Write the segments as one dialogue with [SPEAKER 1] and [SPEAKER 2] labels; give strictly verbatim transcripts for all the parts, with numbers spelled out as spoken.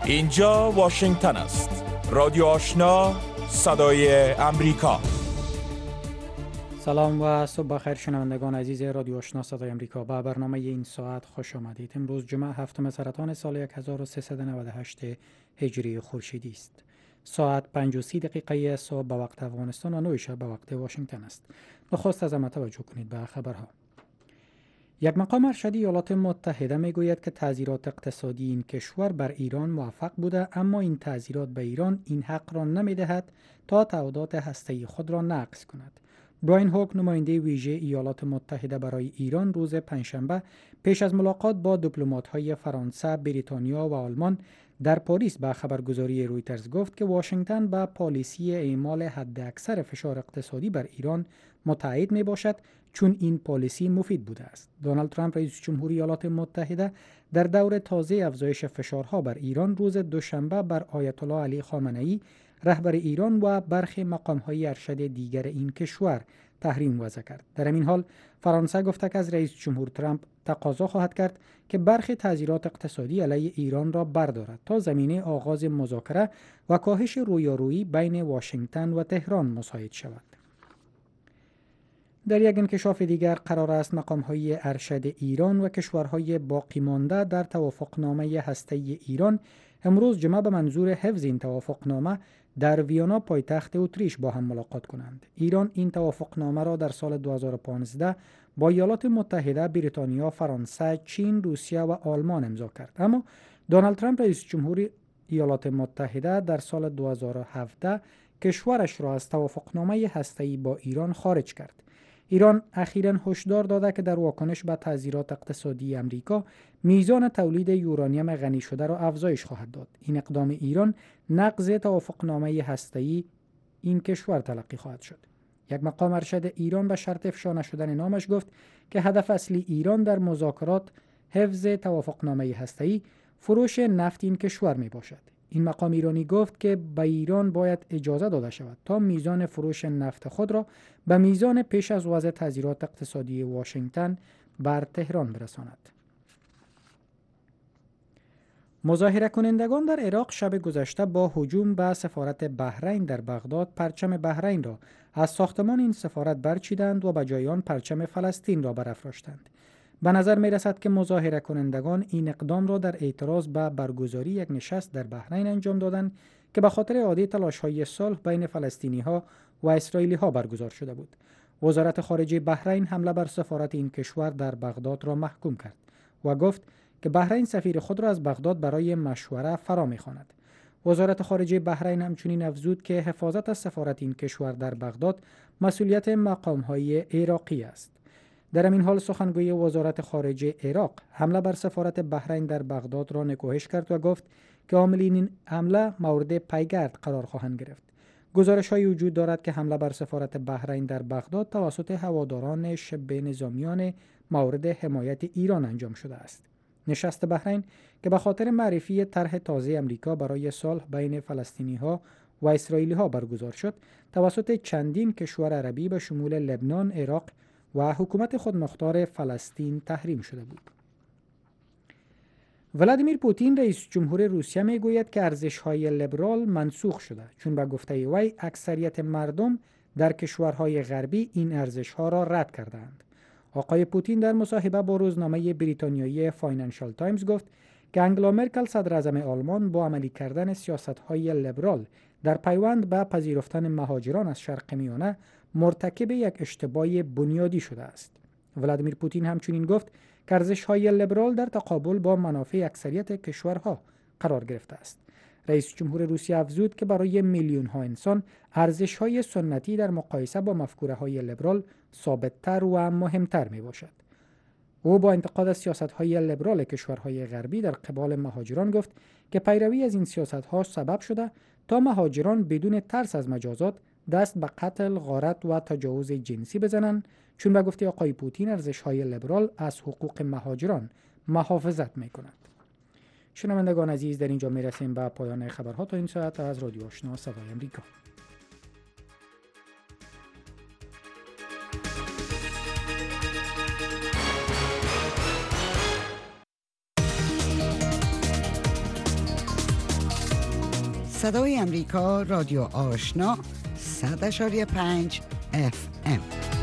[SPEAKER 1] اینجا واشنگتن است. رادیو آشنا، صدای امریکا.
[SPEAKER 2] سلام و صبح بخیر شنوندگان عزیز رادیو آشنا صدای امریکا. با برنامه این ساعت خوش آمدید. امروز جمعه هفتم سرطان سال هزار و سیصد و نود و هشت هجری خورشیدی است. ساعت پنج و سی دقیقه صبح به وقت افغانستان و نه شب به وقت واشنگتن است. نخست از همه توجه کنید به خبرها. یک مقام ارشدی ایالات متحده میگوید که تعزیرات اقتصادی این کشور بر ایران موفق بوده، اما این تعزیرات به ایران این حق را نمیدهد تا تعهدات هسته‌ای خود را نقض کند. براین هوک، نماینده ویژه ایالات متحده برای ایران، روز پنجشنبه پیش از ملاقات با دیپلمات‌های فرانسه، بریتانیا و آلمان در پاریس به خبرگزاری رویترز گفت که واشنگتن به پالیسی اعمال حداکثر فشار اقتصادی بر ایران متعهد می باشد، چون این پالیسی مفید بوده است. دونالد ترامپ، رئیس جمهوری ایالات متحده، در دور تازه افزایش فشارها بر ایران روز دوشنبه بر آیت الله علی خامنه‌ای، رهبر ایران و برخی مقام‌های ارشد دیگر این کشور تحریم وضع کرد. در این حال فرانسه گفته که از رئیس جمهور ترامپ تقاضا خواهد کرد که برخی تعزیرات اقتصادی علیه ایران را بردارد تا زمینه آغاز مذاکره و کاهش رویارویی بین واشنگتن و تهران مساعد شود. در یک انکشاف دیگر قرار است مقام‌های ارشد ایران و کشورهای باقی مانده در توافقنامه هسته‌ای ایران امروز جمعه به منظور حفظ این توافقنامه در ویانا، پایتخت اتریش، با هم ملاقات کنند. ایران این توافقنامه را در سال دو هزار و پانزده با ایالات متحده، بریتانیا، فرانسه، چین، روسیه و آلمان امضا کرد، اما دونالد ترامپ، رئیس جمهوری ایالات متحده، در سال دو هزار و هفده کشورش را از توافقنامه هسته‌ای با ایران خارج کرد. ایران اخیراً هشدار داده که در واکنش به تعزیرات اقتصادی امریکا میزان تولید یورانیم غنی شده را افزایش خواهد داد. این اقدام ایران نقض توافقنامه هسته‌ای این کشور تلقی خواهد شد. یک مقام ارشد ایران به شرط افشا نشدن نامش گفت که هدف اصلی ایران در مذاکرات حفظ توافقنامه هسته‌ای فروش نفت این کشور می باشد. این مقام ایرانی گفت که به ایران باید اجازه داده شود تا میزان فروش نفت خود را به میزان پیش از وضع تعزیرات اقتصادی واشنگتن بر تهران برساند. مظاهره کنندگان در عراق شب گذشته با هجوم به سفارت بحرین در بغداد پرچم بحرین را از ساختمان این سفارت برچیدند و به جای آن پرچم فلسطین را برافراشتند. به نظر می رسد که مظاهره کنندگان این اقدام را در اعتراض به برگزاری یک نشست در بحرین انجام دادند که به خاطر اعاده تلاش‌های صلح بین فلسطینی‌ها و اسرائیلی‌ها برگزار شده بود. وزارت خارجه بحرین حمله بر سفارت این کشور در بغداد را محکوم کرد و گفت که بحرین سفیر خود را از بغداد برای مشوره فرا می‌خواند. وزارت خارجه بحرین همچنین افزود که حفاظت از سفارت این کشور در بغداد مسئولیت مقام‌های عراقی است. در این حال سخنگوی وزارت خارجه عراق حمله بر سفارت بحرین در بغداد را نکوهش کرد و گفت که عاملین این حمله مورد پیگرد قرار خواهند گرفت. گزارش‌هایی وجود دارد که حمله بر سفارت بحرین در بغداد توسط هواداران شبه نظامیان مورد حمایت ایران انجام شده است. نشست بحرین که به خاطر معرفی طرح تازه امریکا برای صلح بین فلسطینی‌ها و اسرائیلی‌ها برگزار شد، توسط چندین کشور عربی به شمول لبنان، عراق و حکومت خودمختار فلسطین تحریم شده بود. ولادیمیر پوتین، رئیس جمهور روسیه، میگوید که ارزش‌های لیبرال منسوخ شده، چون به گفته وی اکثریت مردم در کشورهای غربی این ارزش‌ها را رد کردند. آقای پوتین در مصاحبه با روزنامه بریتانیایی فاینانشال تایمز گفت که انگلا مرکل، صدراعظم آلمان، با عملی کردن سیاست‌های لیبرال در پیوند به پذیرفتن مهاجران از شرق میانه مرتکب یک اشتباه بنیادی شده است. ولادیمیر پوتین همچنین گفت که ارزش‌های لیبرال در تقابل با منافع اکثریت کشورها قرار گرفته است. رئیس جمهور روسیه افزود که برای میلیون‌ها انسان ارزش‌های سنتی در مقایسه با مفکوره‌های لیبرال ثابت‌تر و مهمتر میباشد. او با انتقاد از سیاست‌های لیبرال کشورهای غربی در قبال مهاجران گفت که پیروی از این سیاست‌ها سبب شده تا مهاجران بدون ترس از مجازات دست به قتل، غارت و تجاوز جنسی بزنند، چون به گفته آقای پوتین ارزش‌های لیبرال از حقوق مهاجران محافظت می‌کند. شنوندگان عزیز، در اینجا می‌رسیم به پایان خبرها تا این ساعت از رادیو آشنا صدای امریکا.
[SPEAKER 3] صدای امریکا رادیو آشنا صد اشاری پنج اف ام.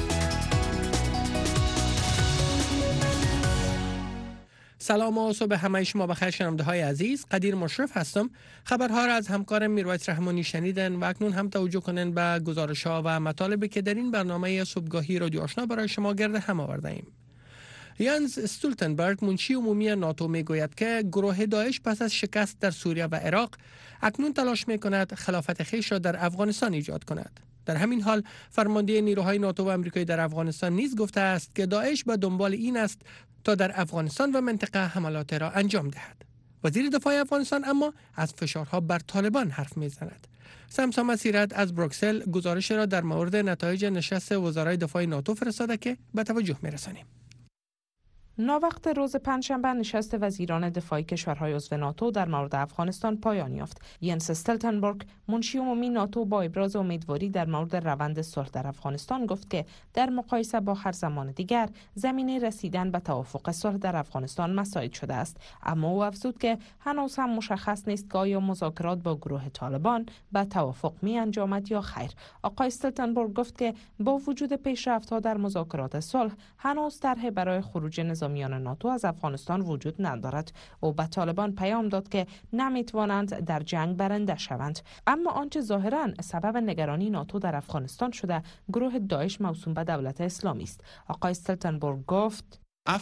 [SPEAKER 4] سلام و صبح همه شما بخیر شنونده های عزیز. قدیر مشرف هستم. خبرها را از همکارم میرویس رحمانی شنیدن و اکنون هم توجه کنن به گزارش ها و مطالبی که در این برنامه صبحگاهی رادیو آشنا برای شما گرد هم آورده ایم. یانز استولتنبرگ منشی عمومی ناتو می گوید که گروه داعش پس از شکست در سوریه و عراق اکنون تلاش می کند خلافت خویش را در افغانستان ایجاد کند. در همین حال فرمانده نیروهای ناتو و آمریکایی در افغانستان نیز گفته است که داعش به دنبال این است تا در افغانستان و منطقه حملات را انجام دهد. وزیر دفاع افغانستان اما از فشارها بر طالبان حرف میزند. سمسام مسیرت از بروکسل گزارش را در مورد نتایج نشست وزرای دفاع ناتو فرستاده که به توجه میرسانیم.
[SPEAKER 5] ناوقت روز پنجشنبه نشست وزیران دفاعی کشورهای عضو ناتو در مورد افغانستان پایان یافت. ینس استولتنبرگ منشی عمومی ناتو با ابراز امیدواری در مورد روند صلح در افغانستان گفت که در مقایسه با هر زمان دیگر زمینه رسیدن به توافق صلح در افغانستان مساعد شده است، اما او افزود که هنوز هم مشخص نیست که آیا مذاکرات با گروه طالبان به توافق می انجامد یا خیر. آقای استولتنبرگ گفت که با وجود پیشرفت‌ها در مذاکرات صلح هنوز طرح برای خروج نظامیان ناتو از افغانستان وجود ندارد. او به طالبان پیام داد که نمیتوانند در جنگ برنده شوند، اما آنچه ظاهراً سبب نگرانی ناتو در افغانستان شده گروه داعش موسوم به دولت اسلامی است. آقای استولتنبرگ گفت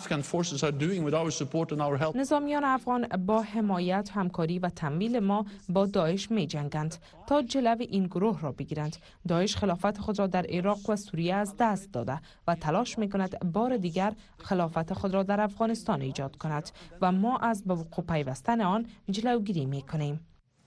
[SPEAKER 5] نظامیان افغان با حمایت، همکاری و تمویل ما با داعش می جنگند تا جلو این گروه را بگیرند. داعش خلافت خود را در عراق و سوریه از دست داده و تلاش می کند بار دیگر خلافت خود را در افغانستان ایجاد کند و ما از به وقوع پیوستن آن جلوگیری می کنیم.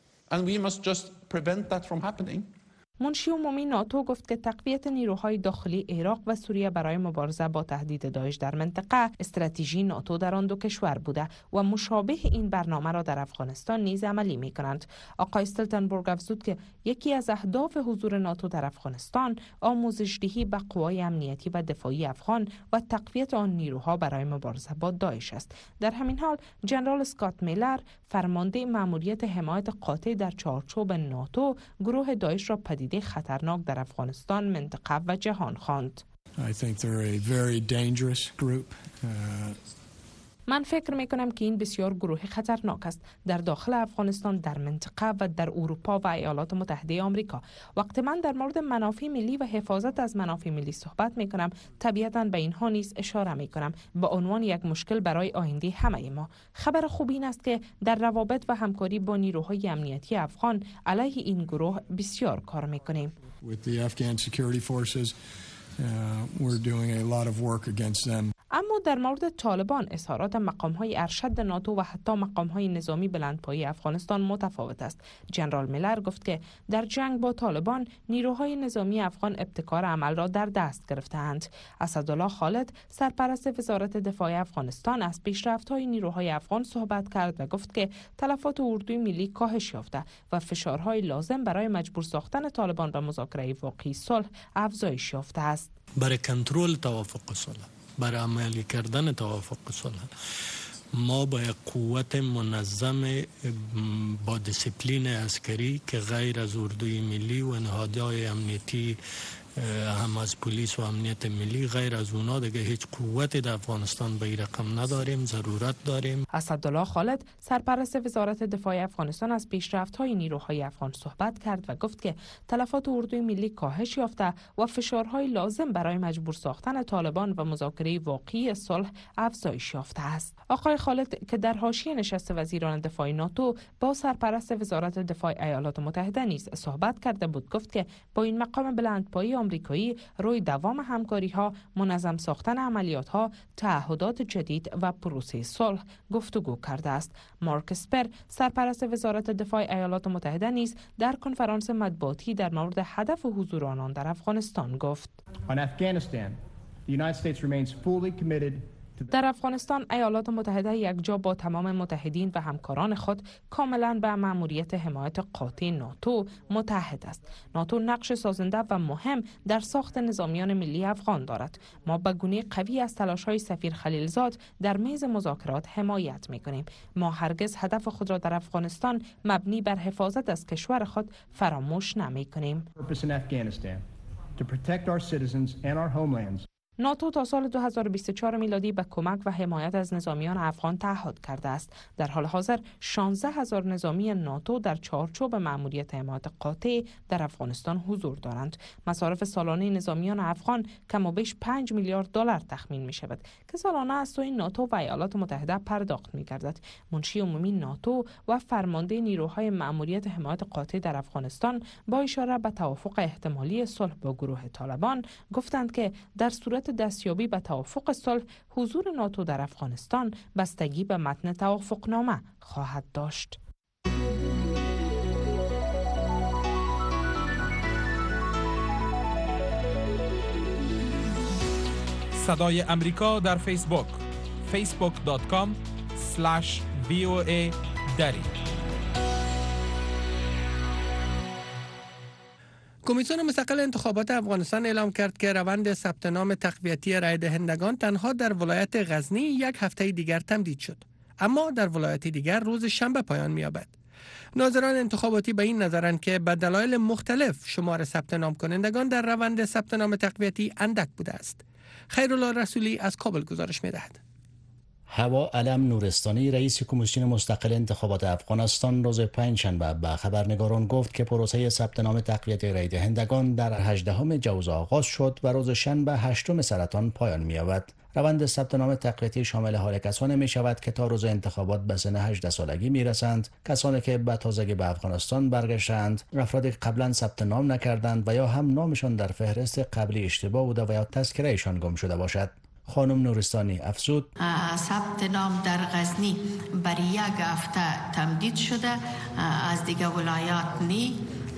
[SPEAKER 5] منشی عمومی ناتو گفت که تقویت نیروهای داخلی عراق و سوریه برای مبارزه با تهدید داعش در منطقه استراتژی ناتو در آن دو کشور بوده و مشابه این برنامه را در افغانستان نیز عملی می کنند. آقای استولتنبرگ افزود که یکی از اهداف حضور ناتو در افغانستان آموزش‌دهی به قوای امنیتی و دفاعی افغان و تقویت آن نیروها برای مبارزه با داعش است. در همین حال جنرال اسکات میلر فرمانده مأموریت حمایت قاطع در چارچوب ناتو گروه داعش را پدید خطرناک در افغانستان، منطقه و جهان خواند. من فکر می کنم که این بسیار گروه خطرناک است در داخل افغانستان، در منطقه و در اروپا و ایالات متحده آمریکا. وقتی من در مورد منافع ملی و حفاظت از منافع ملی صحبت می کنم، طبیعتاً به اینها نیز اشاره می کنم به عنوان یک مشکل برای آینده همه ما. خبر خوب این است که در روابط و همکاری با نیروهای امنیتی افغان علیه این گروه بسیار کار می کنیم. اما در مورد طالبان اظهارات مقام‌های ارشد ناتو و حتی مقام‌های نظامی بلندپایه افغانستان متفاوت است. جنرال میلر گفت که در جنگ با طالبان نیروهای نظامی افغان ابتکار عمل را در دست گرفته‌اند. اسدالله خالد سرپرست وزارت دفاع افغانستان از پیشرفت‌های نیروهای افغان صحبت کرد و گفت که تلفات اردوی ملی کاهش یافته و فشارهای لازم برای مجبور ساختن طالبان به مذاکره واقعی صلح افزایش یافته است.
[SPEAKER 6] برای کنترل توافق صلح، برای عملی کردن توافق صلح ما با یک قوت منظم با دیسیپلین عسکری که غیر از اردوی ملی و نهادهای امنیتی هم از پلیس و امنیت ملی، غیر از اونا دیگه هیچ قوتی در افغانستان به این رقم نداریم، ضرورت داریم.
[SPEAKER 5] اسدالله خالد سرپرست وزارت دفاع افغانستان از پیشرفت‌های نیروهای افغان صحبت کرد و گفت که تلفات اردوی ملی کاهش یافته و فشارهای لازم برای مجبور ساختن طالبان و مذاکره واقعی صلح افزایش یافته است. آقای خالد که در حاشیه نشست وزیران دفاع ناتو با سرپرست وزارت دفاع ایالات متحده نیز صحبت کرده بود، گفت که با این مقام بلندپایه آمریکایی روی دوام همکاری‌ها، منظم ساختن عملیات‌ها، تعهدات جدید و پروسه صلح گفتگو کرده است. مارک اسپر سرپرست وزارت دفاع ایالات متحده نیز در کنفرانس مطبوعاتی در مورد هدف حضور آنان در افغانستان گفت:
[SPEAKER 7] On Afghanistan, the United States remains fully committed
[SPEAKER 5] در افغانستان ایالات متحده یکجا با تمام متحدین و همکاران خود کاملا به مأموریت حمایت قاطع ناتو متحد است. ناتو نقش سازنده و مهم در ساخت نظامیان ملی افغان دارد. ما به گونه قوی از تلاش‌های سفیر خلیلزاد در میز مذاکرات حمایت می‌کنیم. ما هرگز هدف خود را در افغانستان مبنی بر حفاظت از کشور خود فراموش نمی‌کنیم. ناتو تا سال دو هزار و بیست و چهار میلادی به کمک و حمایت از نظامیان افغان تعهد کرده است. در حال حاضر شانزده هزار نظامی ناتو در چارچوب مأموریت حمایت قاطع در افغانستان حضور دارند. مصارف سالانه نظامیان افغان کم و بیش پنج میلیارد دلار تخمین می شود که سالانه از سوی ناتو و ایالات متحده پرداخت می گردد. منشی عمومی ناتو و فرمانده نیروهای مأموریت حمایت قاطع در افغانستان با اشاره به توافق احتمالی صلح با گروه طالبان گفتند که در صورت دستیابی به توافق صلح، حضور ناتو در افغانستان بستگی به متن توافقنامه خواهد داشت.
[SPEAKER 1] صدای امریکا در فیسبوک فیسبوک دات کام اسلش وی او ای دری.
[SPEAKER 4] کمیسیون مستقل انتخابات افغانستان اعلام کرد که روند ثبت نام تقویتی رای دهندگان تنها در ولایت غزنی یک هفته دیگر تمدید شد، اما در ولایت دیگر روز شنبه پایان می‌یابد. ناظران انتخاباتی به این نظرند که به دلایل مختلف شمار ثبت نام کنندگان در روند ثبت نام تقویتی اندک بوده است. خیرالله رسولی از کابل گزارش می‌دهد.
[SPEAKER 7] هوا علم نورستانی رئیس کمیسیون مستقل انتخابات افغانستان روز پنجشنبه به خبرنگاران گفت که پروسه ثبت نام تقویت رای دهندگان در هجدهم جوزا آغاز شد و روز شنبه هشتم سرطان پایان می‌یابد. روند ثبت نام تقویتی شامل حال کسانی می شود که تا روز انتخابات به سن هجده سالگی می رسند، کسانی که به تازگی به افغانستان برگشتند، افرادی که قبلا ثبت نام نکردند و یا هم نامشان در فهرست قبلی اشتباه بوده و یا تذکره ایشان گم شده باشد. خانم نورستانی افزود
[SPEAKER 8] ثبت نام در غزنی برای یک هفته تمدید شده، از دیگه ولایات نی،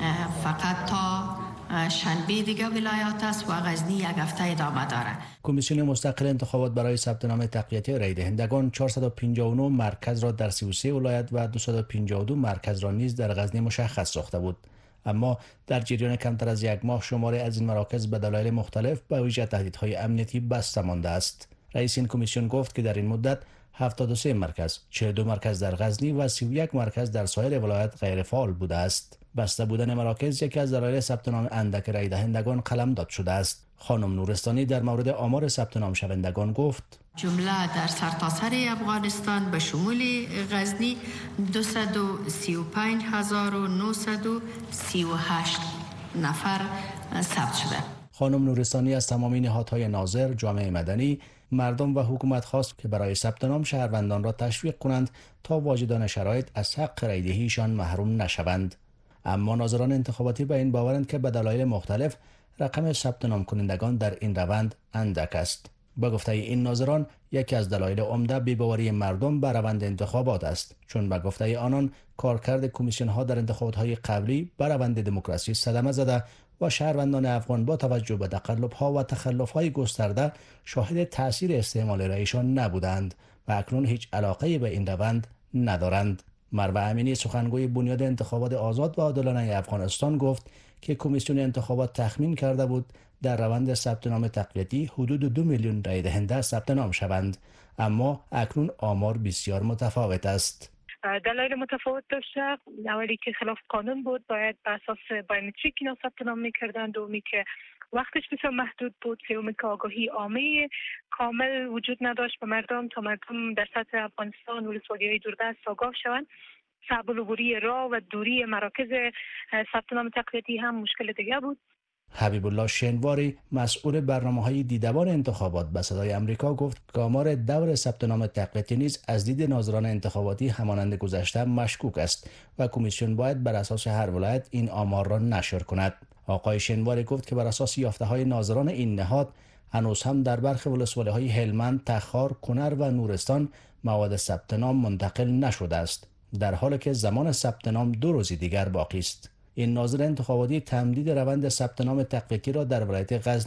[SPEAKER 8] فقط تا شنبه دیگه ولایات است و غزنی یک هفته ادامه داره.
[SPEAKER 7] کمیسیون مستقل انتخابات برای ثبت نام تقویتی رای دهندگان چهارصد و پنجاه و نه مرکز را در سی و سه ولایت و دویست و پنجاه و دو مرکز را نیز در غزنی مشخص ساخته بود، اما در جریان کمتر از یک ماه شماری از این مراکز به دلایل مختلف به ویژه تهدیدهای امنیتی بسته مانده است. رئیس این کمیسیون گفت که در این مدت هفتاد و سه مرکز، چهل و دو مرکز در غزنی و سی و یک مرکز در سایر ولایت غیر فعال بوده است. بسته بودن مراکز یکی از دلایل ثبت نام اندک رای دهندگان قلمداد شده است. خانم نورستانی در مورد آمار ثبت نام شوندگان گفت
[SPEAKER 8] جمله در سرتاسر افغانستان به شمول غزنی دویست و سی و پنج هزار و نهصد و سی و هشت نفر ثبت شده.
[SPEAKER 7] خانم نورستانی از تمام نهادهای ناظر، جامعه مدنی، مردم و حکومت خواست که برای ثبت نام شهروندان را تشویق کنند تا واجدان شرایط از حق رای دهیشان محروم نشوند. اما ناظران انتخاباتی به این باورند که به دلایل مختلف رقم ثبت نام کنندگان در این روند اندک است. با گفته این ناظران یکی از دلایل عمده بی‌باوری مردم به روند انتخابات است، چون با گفته آنان کارکرد کمیسیون ها در انتخابات های قبلی به روند دموکراسی صدمه زده و شهروندان افغان با توجه به تقلب ها و تخلف های گسترده شاهد تاثیر استعمال رایشان نبودند و اکنون هیچ علاقه به این روند ندارند. مروه امینی سخنگوی بنیاد انتخابات آزاد و عادلانه افغانستان گفت که کمیسیون انتخابات تخمین کرده بود در روند ثبت نام تقویتی حدود دو میلیون رای دهنده ثبت نام شوند، اما اکنون آمار بسیار متفاوت است.
[SPEAKER 9] دلایل متفاوت داشته. اولی که خلاف قانون بود، باید به اساس بایومتریک اینا ثبت نام میکردند، دومی که وقتش بسیار محدود بود، سومی که آگاهی عامه کامل وجود نداشت به مردم تا مردم در سطح افغانستان ولسوالی‌های دوردست آگاه شوند. صعب العبوری راه و دوری مراکز ثبت نام تقویتی هم مشکل دیگه بود.
[SPEAKER 7] حبیب الله شنواری مسئول برنامه‌های دیدبان انتخابات به صدای امریکا گفت که آمار دور ثبت نام تقویتی نیز از دید ناظران انتخاباتی همانند گذشته مشکوک است و کمیسیون باید بر اساس هر ولایت این آمار را نشر کند. آقای شنواری گفت که بر اساس یافته‌های ناظران این نهاد هنوز هم در برخی ولسوالی‌های هلمند، تخار، کنر و نورستان مواد ثبت نام منتقل نشده است، در حالی که زمان ثبت نام دو روز دیگر باقی است. این ناظر انتخاباتی تمدید روند ثبت نام تقویتی را در ولایت غزنی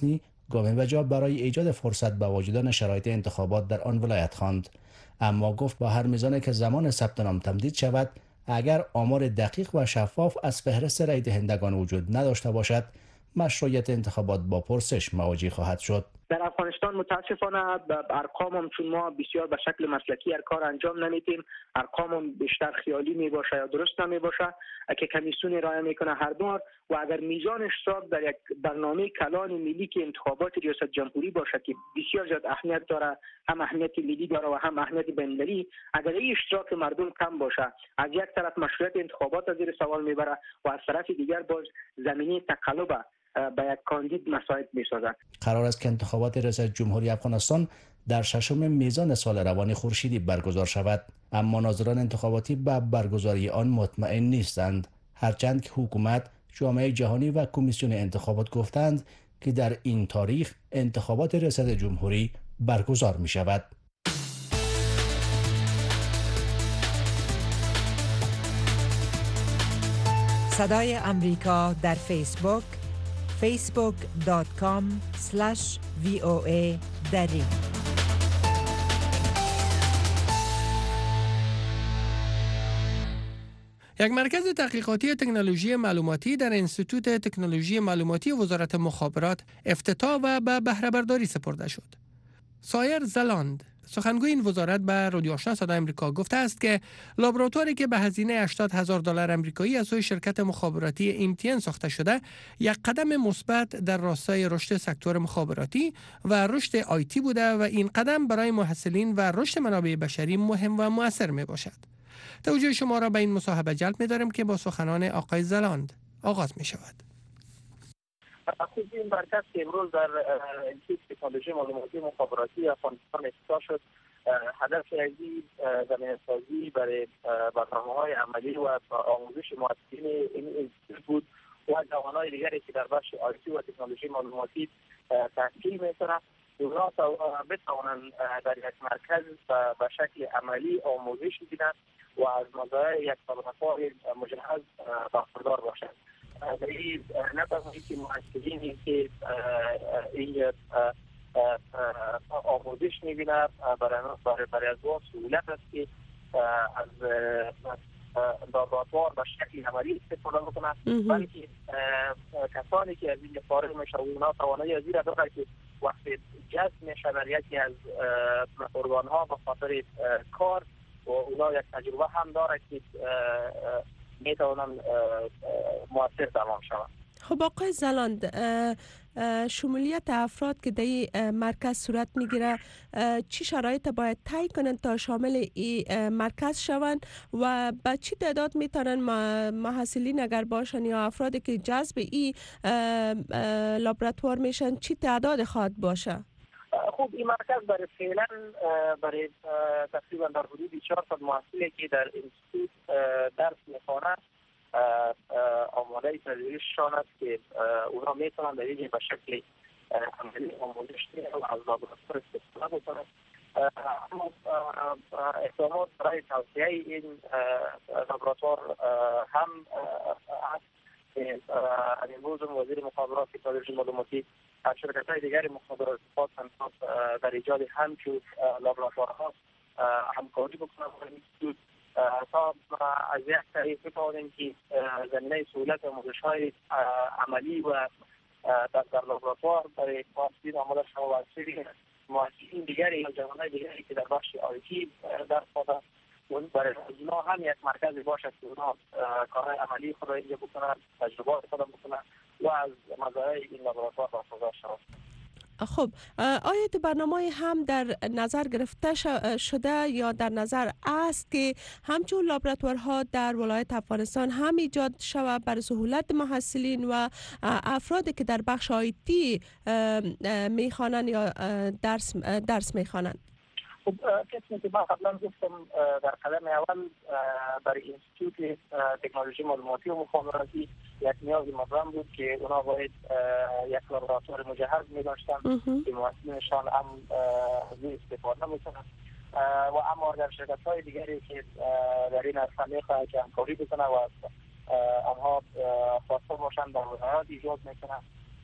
[SPEAKER 7] گام وجا برای ایجاد فرصت به وجودان شرایط انتخابات در آن ولایت خواند. اما گفت با هر میزانی که زمان ثبت نام تمدید شود، اگر آمار دقیق و شفاف از فهرست رای دهندگان وجود نداشته باشد، مشروعیت انتخابات با پرسش مواجه خواهد شد.
[SPEAKER 10] در افغانستان متاسفانه ارقام هم چون ما بسیار به شکل مسلکی هر کار انجام نمیدیم، ارقام هم بیشتر خیالی می باشه یا درست نمی باشه که کمیسیون ارائه میکنه هر بار، و اگر میزان اشتراک در یک برنامه کلان ملی که انتخابات ریاست جمهوری باشه که بسیار زیاد اهمیت داره، هم اهمیت ملی داره و هم اهمیت بین‌المللی، اگر این اشتراک مردم کم باشه، از یک طرف مشروعیت انتخابات از زیر سوال میبره و از طرف دیگر باز زمینه تقلب به یک کاندید مساعد می‌سازد.
[SPEAKER 7] قرار است که انتخابات ریاست جمهوری افغانستان در ششم میزان سال روان خورشیدی برگزار شود، اما ناظران انتخاباتی به برگزاری آن مطمئن نیستند، هرچند که حکومت، جامعه جهانی و کمیسیون انتخابات گفتند که در این تاریخ انتخابات ریاست جمهوری برگزار می شود.
[SPEAKER 11] صدای امریکا در فیسبوک فیسبوک دات کام اسلش وی او ای دری.
[SPEAKER 4] یک مرکز تحقیقاتی تکنولوژی معلوماتی در انستیتوت تکنولوژی معلوماتی وزارت مخابرات افتتاح و به بهره برداری سپرده شد. سایر زلاند، سخنگوی این وزارت به رادیو آشنا صدای آمریکا گفته است که لابراتواری که به هزینه هشتاد هزار دلار آمریکایی از سوی شرکت مخابراتی ام تی ان ساخته شده، یک قدم مثبت در راستای رشد سکتور مخابراتی و رشد آیتی بوده و این قدم برای محصلین و رشد منابع بشری مهم و مؤثر می باشد. توجه شما را به این مصاحبه جلب می داریم که با سخنان آقای زلاند آغاز می شود.
[SPEAKER 10] خود این مرکز که امروز در انستیتوت تکنولوژی معلوماتی مخابراتی افغانستان افتتاح شد، هدف ازی زمینه‌سازی برای برنامه‌های عملی و آموزش محصلین این انستیتوت بود و جوانان دیگری که در بخش آیتی و تکنولوژی معلوماتی تحصیل می‌کنند اونا بتوانند در یک مرکز به شکل عملی آموزش ببینند و از مزایای یک لابراتوار مجهز برخوردار باشند. دلیل نتوانی که محصلینی که این آموزش می‌بینند برای برای از ما سهولت است که از لابراتوار به شکل عملی استفاده بکنند، بلکه کسانی که از این فارغ میشه اونا توانایی از این را دارند که وقتی جذب میشه در یکی از ارگان‌ها به خاطر کار و اونا یک تجربه هم دارد که میتوانند مؤثر تمام شوند.
[SPEAKER 12] خب آقای زلاند، شمولیت افراد که در این مرکز صورت میگیره چی شرایط باید طی کنند تا شامل این مرکز شوند و به چی تعداد میتونن محصلین اگر باشن یا افرادی که جذب این لابراتوار میشن چی تعداد خواهد باشه؟
[SPEAKER 10] خب این مرکز برای فعلا برای تقریبا در حدود چهارصد محصلی که در انستیتوت درس میخوانند آماده تدریسشان است که اونا میتونند در این به شکل عملی آموزش و از لابراتوار استفاده بکنند. اما اقدامات برای توسعه این لابراتوار هم هست که امروز وزیر مخابرات تکنولوژی معلوماتی از شرکت‌های دیگر مخابرات خواستند در ایجاد همچون لابراتوارها همکاری بکنند با انستیتوت تا از یک طریق بتوانیم که زمینه سهولت آموزش‌های عملی و در لابراتوار برای محصلین آماده شود و از سوی محصلین دیگری یا جوانای دیگری که در بخش آیتی درس خوانده برای اونا هم یک مرکزی باشد که اونا کارهای عملی خود را اینجا بکنند، تجربات خود را بکنند و از مزایای این لابراتوار برخوردار شوند.
[SPEAKER 12] خب آیا تو برنامه هم در نظر گرفته شده یا در نظر است که همچون لابراتوارها در ولایت افغانستان هم ایجاد شود برای سهولت محصلین و افرادی که در بخش آیتی میخوانند یا درس درس میخوانند؟
[SPEAKER 10] خب کسی که من قبلا گفتم در قدم اول برای انستیتوت تکنولوژی معلوماتی و مخابراتی یک نیاز مبرم بود که اونا باید یک لابراتوار مجهز می داشتن که محصلینشان هم زیر استفاده میکنن و اما در شرکت های دیگری که در این عرصه میخواهد که همکاری بکنن و آنها خواسته باشن در ولایات ایجاد میکنن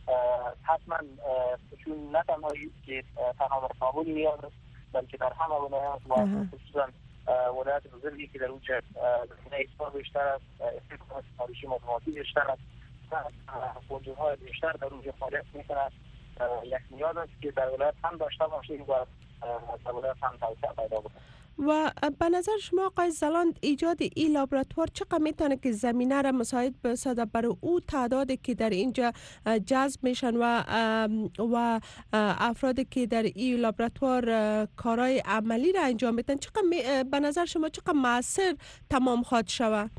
[SPEAKER 10] حتما چون نه تنها که تنها کابل نیاز است بلکه در همه ولایات و خصوصا ولایت بزرگی که در اونجا زمینه اکسپورت بیشتر است، استفاده تاریخی مطبوعاتی بیشتر است و کنجورهای بیشتر در اونجا فعالیت میکنند. یک نیاز است که در ولایت هم داشته باشیم و در ولایت هم توسعه پیدا بکنه.
[SPEAKER 12] و به نظر شما آقای زلاند ایجاد این لابراتوار چقدر میتونه که زمینه را مساعد بسازه برای او تعدادی که در اینجا جذب میشن و و افرادی که در این لابراتوار کارهای عملی را انجام میدن، چقدر به نظر شما چقدر مؤثر تمام خواهد شود؟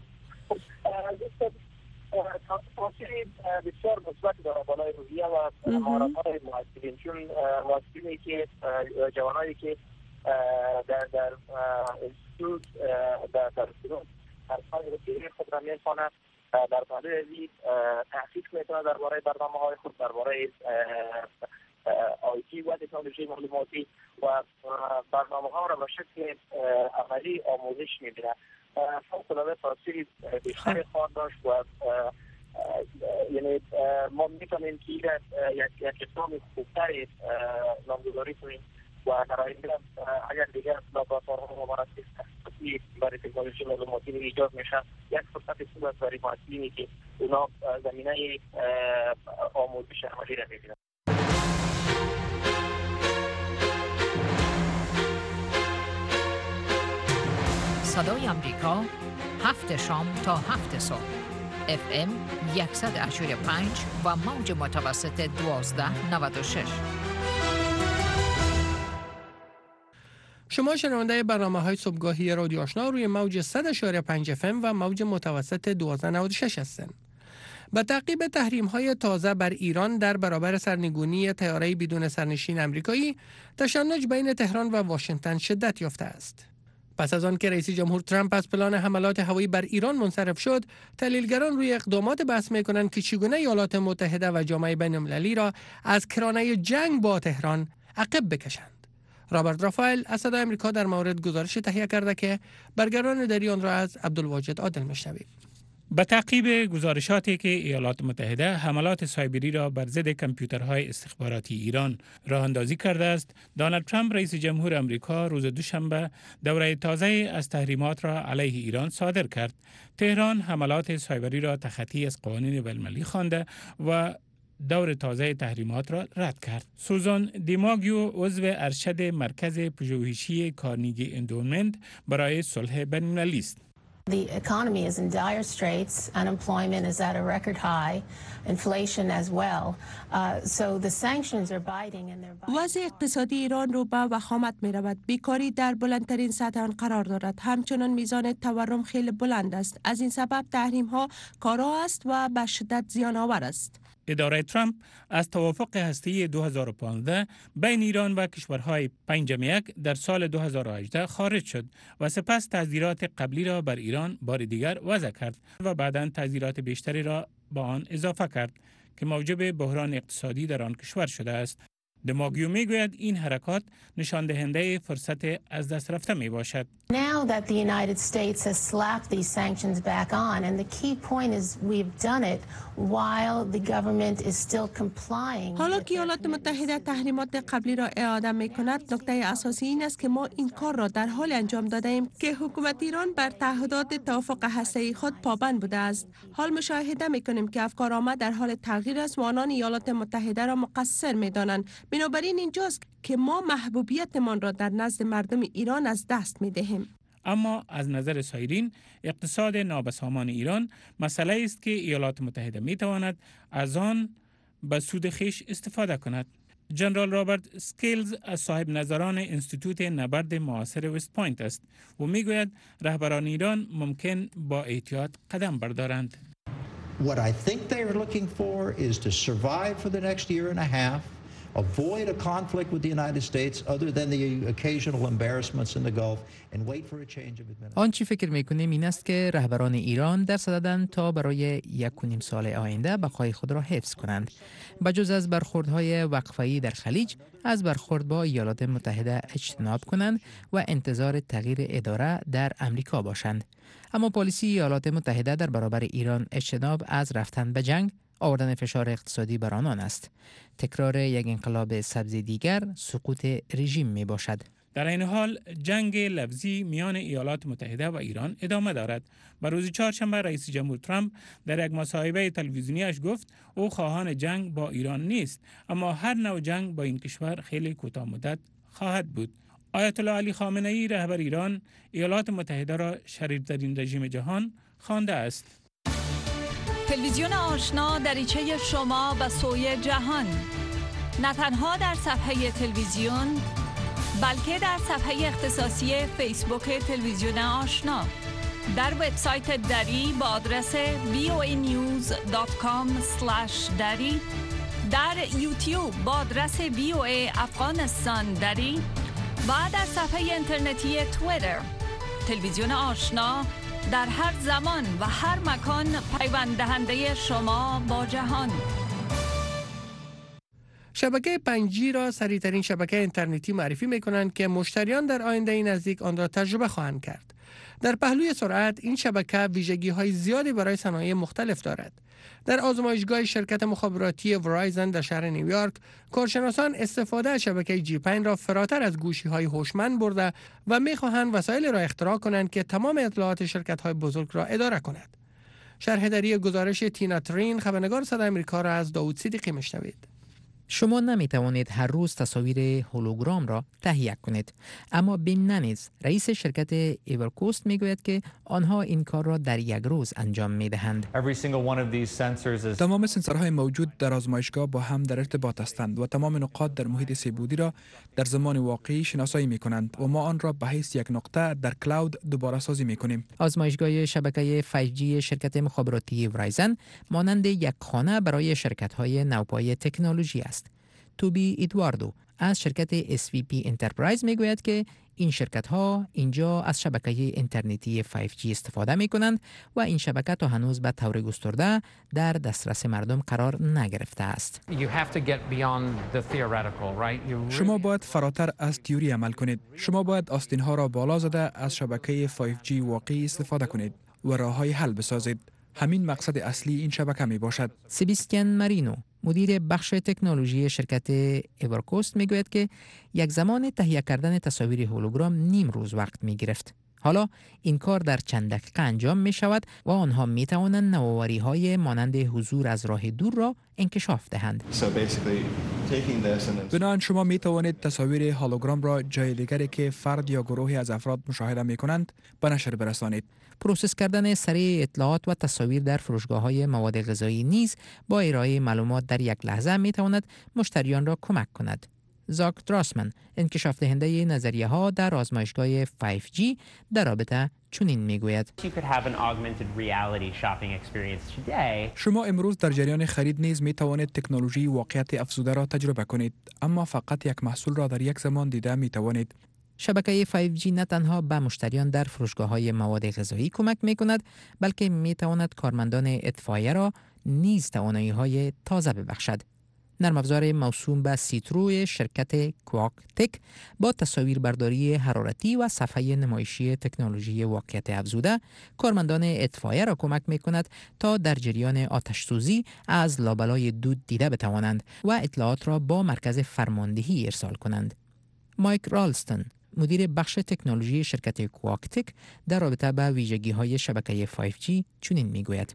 [SPEAKER 10] تاثیر بسیار مثبت داره بالای روحیه و مهارت‌های محصلین، چون محصلینی که جوانایی که در در انستیتوت در در در سال رسیدگی خود را می‌خواند، در طالب ازی تحقیق می‌کنند درباره برنامه‌های خود، درباره آی تی و تکنولوژی معلوماتی و برنامه‌ها را به شکل عملی آموزش می‌بینند. فوق‌العاده تاثیر بیشتری خواهد داشت و یعنی ما می‌تونیم که یک یک اسلام خوبتری نامگذاری کنیم و در آینده اگر دیگر لابراتوارها مبارزی برای تکنولوژی معلوماتی ایجاد میشه، یک فرصت خوب است برای محصلینی که اونا زمینه آموزش عملی را می‌بینند.
[SPEAKER 13] صدای آمریکا هفت شام تا هفت صبح اف ام صد و هشتاد و پنج و موج متوسط دوازده نود و شش.
[SPEAKER 4] شما شنونده برنامه‌های صبحگاهی رادیو آشنا روی موج صد و هشتاد و پنج اف ام و موج متوسط دوازده نود و شش هستند. به تعقیب تحریم‌های تازه بر ایران در برابر سرنگونی طیاره‌ای بدون سرنشین آمریکایی، تشنج بین تهران و واشنگتن شدت یافته است. پس از آن که رئیس جمهور ترامپ از پلان حملات هوایی بر ایران منصرف شد، تحلیلگران روی اقدامات بحث می‌کنند که چگونه ایالات متحده و جامعه بین‌المللی را از کرانه جنگ با تهران عقب بکشند. رابرت رافائل از صدای آمریکا در مورد گزارش تهیه کرده که برگردان دری آن را از عبدالواجد عادل میشنوید.
[SPEAKER 14] به تعقیب گزارشاتی که ایالات متحده حملات سایبری را بر ضد کامپیوترهای استخباراتی ایران راه اندازی کرده است، دونالد ترامپ رئیس جمهور آمریکا روز دوشنبه دوره تازه از تحریمات را علیه ایران صادر کرد. تهران حملات سایبری را تخطی از قوانین بین‌المللی خوانده و دور تازه تحریمات را رد کرد. سوزان دیماگیو عضو ارشد مرکز پژوهشی کارنگی اندومنت برای صلح بین‌المللی است.
[SPEAKER 15] The economy is in dire straits. Unemployment is at a record high. Inflation as well. Uh, so the sanctions are biting and they're biting.
[SPEAKER 12] وضع اقتصادی ایران رو به وخامت می رود. بیکاری در بلندترین سطح آن قرار دارد. همچنان میزان تورم خیلی بلند است. از این سبب تحریم ها کارا است و به شدت زیان آور است.
[SPEAKER 14] اداره ترامپ از توافق هسته‌ای دو هزار و پانزده بین ایران و کشورهای پنجم یک در سال دو هزار و هجده خارج شد و سپس تعزیرات قبلی را بر ایران بار دیگر وضع کرد و بعداً تعزیرات بیشتری را با آن اضافه کرد که موجب بحران اقتصادی در آن کشور شده است. دماگیو میگوید این حرکات نشان دهنده فرصت از دست رفته می باشد.
[SPEAKER 15] Now that the United States has slapped these sanctions back on, and the key point is we've done it while the government is still complying.
[SPEAKER 12] حالا که ایالات متحده تحریمات قبلی را اعاده می کند، نکته اساسی این است که ما این کار را در حال انجام داده ایم که حکومت ایران بر تعهدات توافق هسته‌ای خود پابند بوده است. حال مشاهده می کنیم که افکارآمد در حال تغییر است و آنان ایالات متحده را مقصر می دانند. بنابراین اینجاست که ما محبوبیتمان را در نزد مردم ایران از دست می دهیم.
[SPEAKER 14] اما از نظر سایرین اقتصاد نابسامان ایران مسئله است که ایالات متحده می تواند از آن به سود خویش استفاده کند. جنرال رابرت سکیلز از صاحب نظران انستیتوت نبرد معاصر وست پوینت است و می گوید رهبران ایران ممکن با احتیاط قدم بردارند.
[SPEAKER 16] What I think they are looking for is to survive for the next year and a half. Avoid a conflict with the United States other than the occasional embarrassments in the Gulf and wait for a change of administration.
[SPEAKER 17] آنچه فکر می‌کنیم این است که رهبران ایران در صددند تا برای یک و نیم سال آینده بقای خود را حفظ کنند. بجز از برخوردهای وقفه‌ای در خلیج، از برخورد با ایالات متحده اجتناب کنند و انتظار تغییر اداره در امریکا باشند. اما پالیسی ایالات متحده در برابر ایران اجتناب از رفتن به جنگ آوردن فشار اقتصادی بر آنان است. تکرار یک انقلاب سبز دیگر سقوط رژیم می باشد.
[SPEAKER 14] در این حال جنگ لفظی میان ایالات متحده و ایران ادامه دارد. بر روز چهارشنبه رئیس جمهور ترامپ در یک مصاحبه تلویزیونیش گفت او خواهان جنگ با ایران نیست، اما هر نوع جنگ با این کشور خیلی کوتاه مدت خواهد بود. آیت الله علی خامنه ای رهبر ایران ایالات متحده را شریرترین رژیم جهان خوانده است.
[SPEAKER 18] تلویزیون آشنا دریچه شما به سوی جهان، نه تنها در صفحه تلویزیون بلکه در صفحه اختصاصی فیسبوک تلویزیون آشنا، در وبسایت دری با آدرس وی او ای نیوز دات کام اسلش دری، در یوتیوب با آدرس وی او ای افغانستان دری و در صفحه اینترنتی توییتر. تلویزیون آشنا در هر زمان و هر مکان پیوند دهنده شما با جهان.
[SPEAKER 4] شبکه پنج جی را سریعترین شبکه اینترنتی معرفی می کنند که مشتریان در آینده نزدیک آن را تجربه خواهند کرد. در پهلوی سرعت این شبکه ویژگی های زیادی برای صنایع مختلف دارد. در آزمایشگاه شرکت مخابراتی ورایزن در شهر نیویورک، کارشناسان استفاده از شبکه جی پنج را فراتر از گوشی های هوشمند برده و می خواهند وسایل را اختراع کنند که تمام اطلاعات شرکت های بزرگ را اداره کند. شرح‌دری گزارش تینا ترین، خبرنگار صدای آمریکا را از داوود صدیقی میشنوید.
[SPEAKER 17] شما نمی توانید هر روز تصاویر هولوگرام را تهیه کنید، اما بین ننیز رئیس شرکت ایورکوست می گوید که آنها این کار را در یک روز انجام می دهند.
[SPEAKER 19] تمام سنسورهای موجود در آزمایشگاه با هم در ارتباط هستند و تمام نقاط در محیط سه‌بعدی را در زمان واقعی شناسایی می کنند و ما آن را به حیث یک نقطه در کلاود دوباره سازی می کنیم.
[SPEAKER 17] آزمایشگاه شبکه پنج جی شرکت مخابراتی ورایزن مانند یک خانه برای شرکت‌های نوپای تکنولوژی است. توبی ادواردو از شرکت اس وی پی انترپرایز می گوید که این شرکت ها اینجا از شبکه اینترنتی پنج جی استفاده می کنند و این شبکه تا هنوز به طور گسترده در دسترس مردم قرار نگرفته است.
[SPEAKER 19] شما باید فراتر از تئوری عمل کنید. شما باید آستین ها را بالا زده از شبکه پنج جی واقعی استفاده کنید و راههای حل بسازید. همین مقصد اصلی این شبکه می باشد.
[SPEAKER 17] سباستیان مارینو مدیر بخش تکنولوژی شرکت ایورکوست می گوید که یک زمان تهیه کردن تصاویر هولوگرام نیم روز وقت می گرفت. حالا این کار در چند دقیقه انجام می شود و آنها می توانند نوآوری های مانند حضور از راه دور را انکشاف دهند.
[SPEAKER 19] بنابراین شما می توانید تصاویر هولوگرام را جای دیگری که فرد یا گروهی از افراد مشاهده می کنند به نشر برسانید.
[SPEAKER 17] پروسس کردن سریع اطلاعات و تصاویر در فروشگاه‌های مواد غذایی نیز با ارائه معلومات در یک لحظه می تواند مشتریان را کمک کند. زاک دراسمن، انکشاف دهنده نظریه ها در آزمایشگاه پنج جی در رابطه چنین می گوید.
[SPEAKER 19] شما امروز در جریان خرید نیز می توانید تکنولوژی واقعیت افزوده را تجربه کنید، اما فقط یک محصول را در یک زمان دیده می توانید.
[SPEAKER 17] شبکه پنج جی نه تنها به مشتریان در فروشگاه‌های مواد غذایی کمک می کند، بلکه می تواند کارمندان اطفائیه را نیز توانایی‌های تازه ببخشد. نرم افزار موسوم به سیتروی شرکت کوآک تک با تصاویر برداری حرارتی و صفحه نمایشی تکنولوژی واقعیت افزوده کارمندان اطفائیه را کمک می کند تا در جریان آتش سوزی از لابلای دود دیده بتوانند و اطلاعات را با مرکز فرماندهی ارسال کنند. مایک رالستون مدیر بخش تکنولوژی شرکت کوآک تک در رابطه با ویژگی‌های شبکه پنج جی چنین می‌گوید.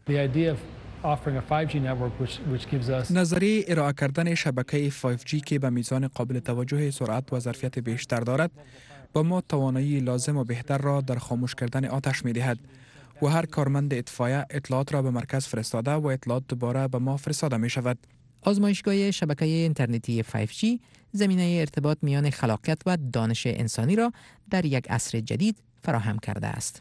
[SPEAKER 19] نظریه ارائه کردن شبکه پنج جی که به میزان قابل توجه سرعت و ظرفیت بیشتر دارد، با ما توانایی لازم و بهتر را در خاموش کردن آتش می‌دهد و هر کارمند اطفائیه اطلاعات را به مرکز فرستاده و اطلاعات دوباره به ما فرستاده می‌شود.
[SPEAKER 17] آزمایشگاه شبکه اینترنتی پنج جی زمینه ارتباط میان خلاقیت و دانش انسانی را در یک عصر جدید فراهم کرده است.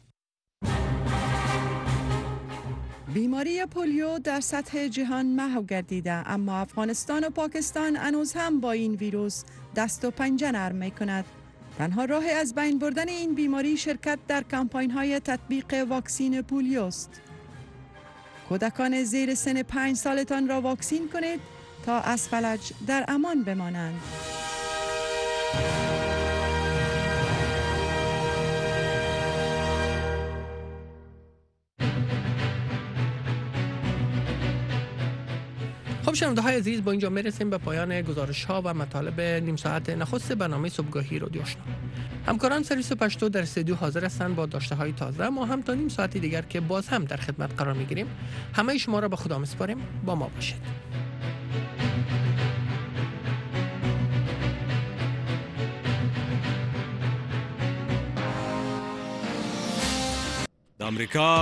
[SPEAKER 20] بیماری پولیو در سطح جهان محو گردیده، اما افغانستان و پاکستان هنوز هم با این ویروس دست و پنجه نرم می کند. تنها راه از بین بردن این بیماری شرکت در کمپاین های تطبیق واکسین پولیو است. کودکان زیر سن پنج سالتان را واکسین کنید تا از فلج در امان بمانند.
[SPEAKER 4] خب شنونده های عزیز، با اینجا میرسیم به پایان گزارش ها و مطالب نیم ساعت نخست برنامه صبحگاهی رادیو آشنا. همکاران سرویس پشتو در استودیو حاضر هستند با داشته های تازه. ما هم تا نیم ساعت دیگر که باز هم در خدمت قرار میگیریم. همه شما را به خدا میسپاریم. با ما باشید.
[SPEAKER 21] آمریکا